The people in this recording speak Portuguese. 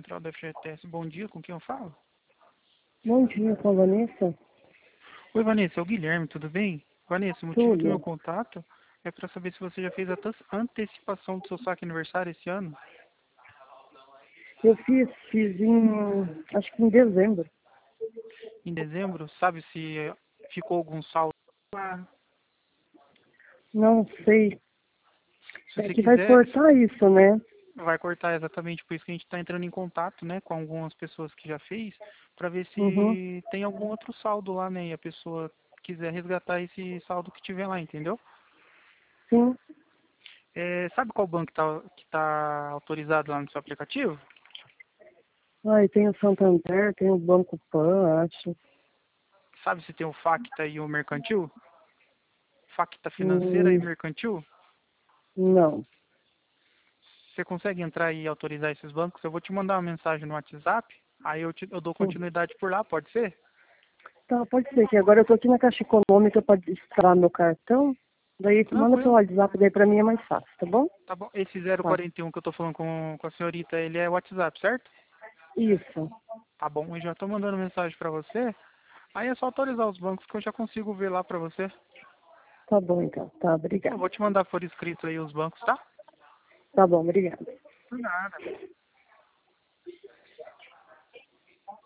Central da FGTS. Bom dia, com quem eu falo? Bom dia, com a Vanessa. Oi, Vanessa, é o Guilherme, tudo bem? Vanessa, o motivo do meu Tudo. contato é para saber se você já fez a antecipação do seu saque aniversário esse ano. Eu fiz acho que em dezembro. Em dezembro, sabe se ficou algum saldo lá? Não sei. Se É você que vai quiser, cortar isso, né? vai cortar exatamente por isso que a gente está entrando em contato, né, com algumas pessoas que já fez, para ver Uhum. se tem algum outro saldo lá, né, e a pessoa quiser resgatar esse saldo que tiver lá, entendeu? Sim. Sabe qual banco que tá autorizado lá no seu aplicativo? Aí tem o Santander, tem o Banco Pan, acho. Sabe se tem o Facta e o Mercantil? Facta Financeira e Hum, Mercantil? não. Você consegue entrar e autorizar esses bancos? Eu vou te mandar uma mensagem no WhatsApp, aí eu dou Sim. continuidade por lá, pode ser? Tá, pode ser que agora eu tô aqui na Caixa Econômica para instalar meu cartão. Daí manda pelo Tranquilo, WhatsApp, daí pra mim é mais fácil, tá bom? tá bom. Esse Tá. 041 que eu tô falando com a senhorita, ele é WhatsApp, certo? Isso. Tá bom, eu já tô mandando mensagem pra você. Aí é só autorizar os bancos que eu já consigo ver lá pra você. Tá bom então. Tá, Eu obrigada. vou te mandar por escrito aí os bancos, tá? Tá bom, obrigada. Por nada.